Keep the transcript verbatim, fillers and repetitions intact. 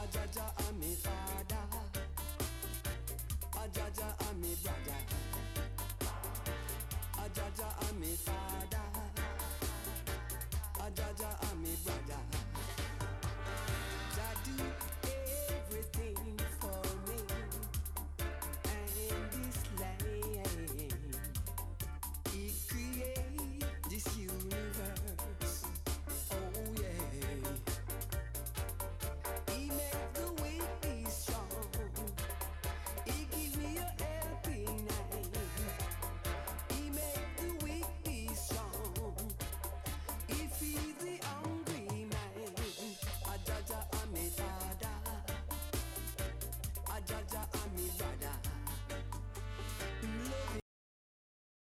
Ajaja and me father, Ajaja and me brother, Ajaja and me father, Ajaja and me brother. Jah do everything for me and this land. He create this universe. Oh yeah. He make the weak be strong. He give me a helping hand. He make the weak be strong. He feed the hungry man. Ajaja and me father, Ajaja and me brother.